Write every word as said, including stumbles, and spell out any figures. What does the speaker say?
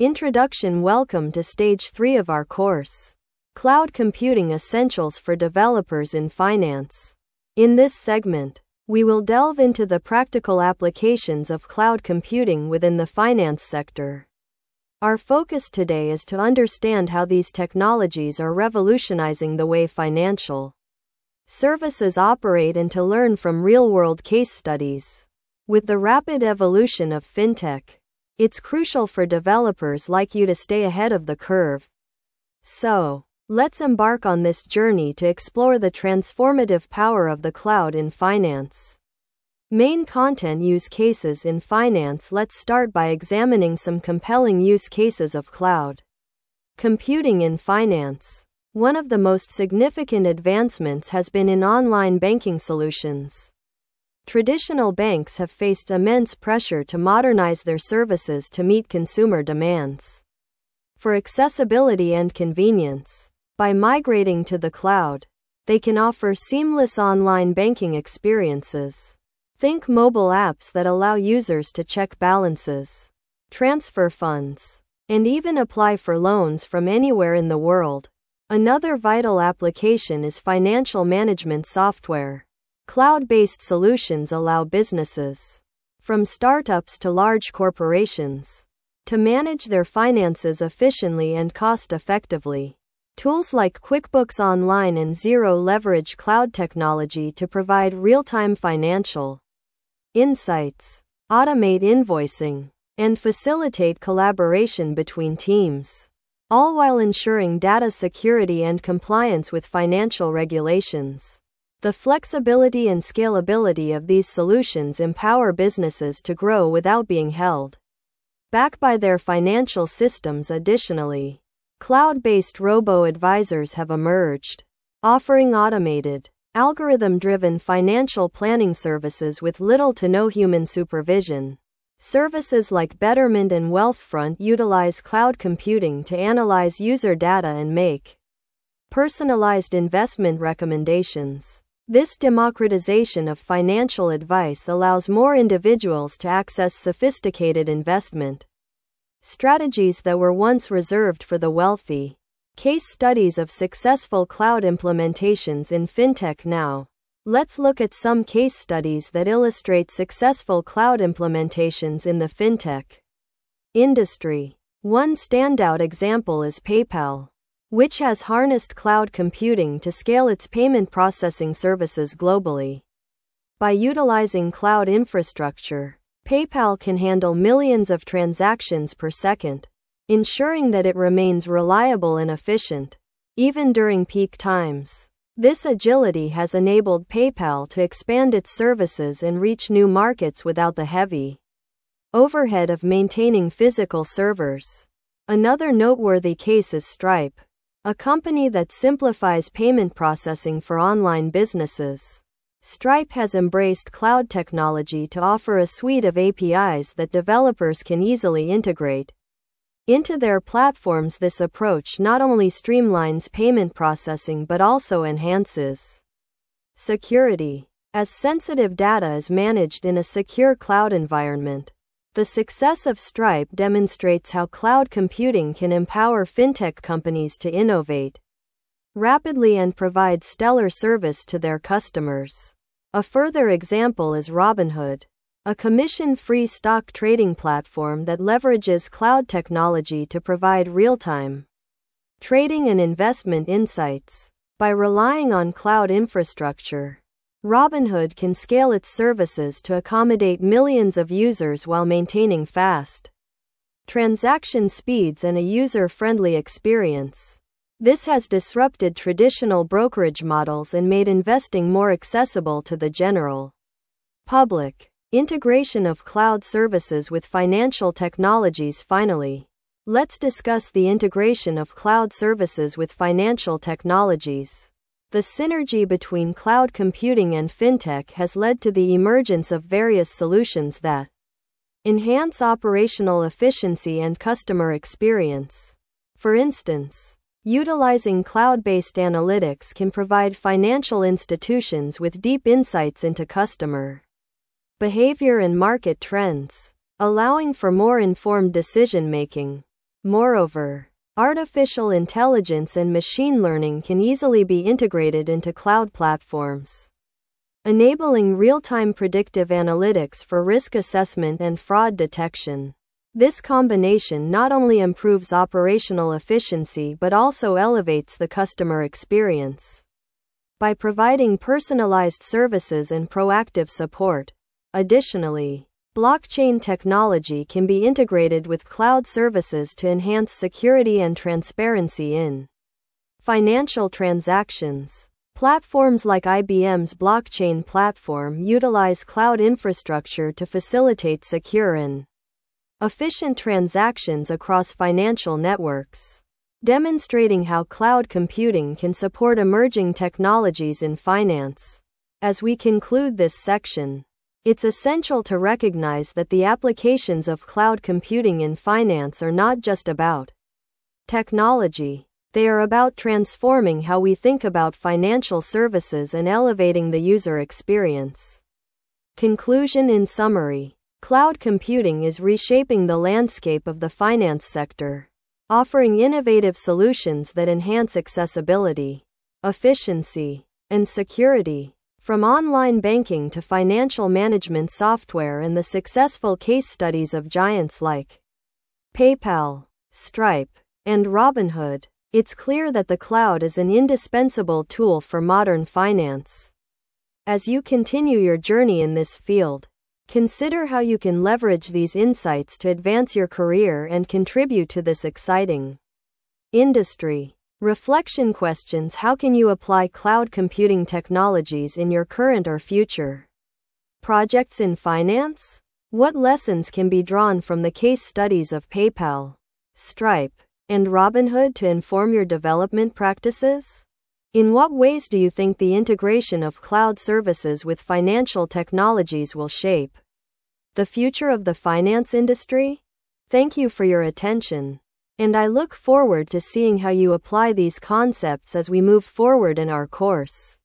Introduction. Welcome to Stage three of our course, Cloud Computing Essentials for Developers in Finance. In this segment, we will delve into the practical applications of cloud computing within the finance sector. Our focus today is to understand how these technologies are revolutionizing the way financial services operate and to learn from real-world case studies. With the rapid evolution of fintech, it's crucial for developers like you to stay ahead of the curve. So, let's embark on this journey to explore the transformative power of the cloud in finance. Main content use cases in finance. Let's start by examining some compelling use cases of cloud computing in finance. One of the most significant advancements has been in online banking solutions. Traditional banks have faced immense pressure to modernize their services to meet consumer demands for accessibility and convenience. By migrating to the cloud, they can offer seamless online banking experiences. Think mobile apps that allow users to check balances, transfer funds, and even apply for loans from anywhere in the world. Another vital application is financial management software. Cloud-based solutions allow businesses, from startups to large corporations, to manage their finances efficiently and cost-effectively. Tools like QuickBooks Online and zero-leverage cloud technology to provide real-time financial insights, automate invoicing, and facilitate collaboration between teams, all while ensuring data security and compliance with financial regulations. The flexibility and scalability of these solutions empower businesses to grow without being held back by their financial systems. Additionally, cloud-based robo-advisors have emerged, offering automated, algorithm-driven financial planning services with little to no human supervision. Services like Betterment and Wealthfront utilize cloud computing to analyze user data and make personalized investment recommendations. This democratization of financial advice allows more individuals to access sophisticated investment strategies that were once reserved for the wealthy. Case studies of successful cloud implementations in fintech. Now, let's look at some case studies that illustrate successful cloud implementations in the fintech industry. One standout example is PayPal, which has harnessed cloud computing to scale its payment processing services globally. By utilizing cloud infrastructure, PayPal can handle millions of transactions per second, ensuring that it remains reliable and efficient, even during peak times. This agility has enabled PayPal to expand its services and reach new markets without the heavy overhead of maintaining physical servers. Another noteworthy case is Stripe, a company that simplifies payment processing for online businesses. Stripe has embraced cloud technology to offer a suite of A P Is that developers can easily integrate into their platforms. This approach not only streamlines payment processing but also enhances security, as sensitive data is managed in a secure cloud environment. The success of Stripe demonstrates how cloud computing can empower fintech companies to innovate rapidly and provide stellar service to their customers. A further example is Robinhood, a commission-free stock trading platform that leverages cloud technology to provide real-time trading and investment insights. By relying on cloud infrastructure, Robinhood can scale its services to accommodate millions of users while maintaining fast transaction speeds and a user-friendly experience. This has disrupted traditional brokerage models and made investing more accessible to the general public. Integration of cloud services with financial technologies. Finally, let's discuss the integration of cloud services with financial technologies. The synergy between cloud computing and fintech has led to the emergence of various solutions that enhance operational efficiency and customer experience. For instance, utilizing cloud-based analytics can provide financial institutions with deep insights into customer behavior and market trends, allowing for more informed decision-making. Moreover, artificial intelligence and machine learning can easily be integrated into cloud platforms, enabling real-time predictive analytics for risk assessment and fraud detection. This combination not only improves operational efficiency but also elevates the customer experience by providing personalized services and proactive support. Additionally, blockchain technology can be integrated with cloud services to enhance security and transparency in financial transactions. Platforms like I B M's blockchain platform utilize cloud infrastructure to facilitate secure and efficient transactions across financial networks, demonstrating how cloud computing can support emerging technologies in finance. As we conclude this section, it's essential to recognize that the applications of cloud computing in finance are not just about technology. They are about transforming how we think about financial services and elevating the user experience. Conclusion. In summary, cloud computing is reshaping the landscape of the finance sector, offering innovative solutions that enhance accessibility, efficiency, and security. From online banking to financial management software and the successful case studies of giants like PayPal, Stripe, and Robinhood, it's clear that the cloud is an indispensable tool for modern finance. As you continue your journey in this field, consider how you can leverage these insights to advance your career and contribute to this exciting industry. Reflection questions: how can you apply cloud computing technologies in your current or future projects in finance? What lessons can be drawn from the case studies of PayPal, Stripe, and Robinhood to inform your development practices? In what ways do you think the integration of cloud services with financial technologies will shape the future of the finance industry? Thank you for your attention, and I look forward to seeing how you apply these concepts as we move forward in our course.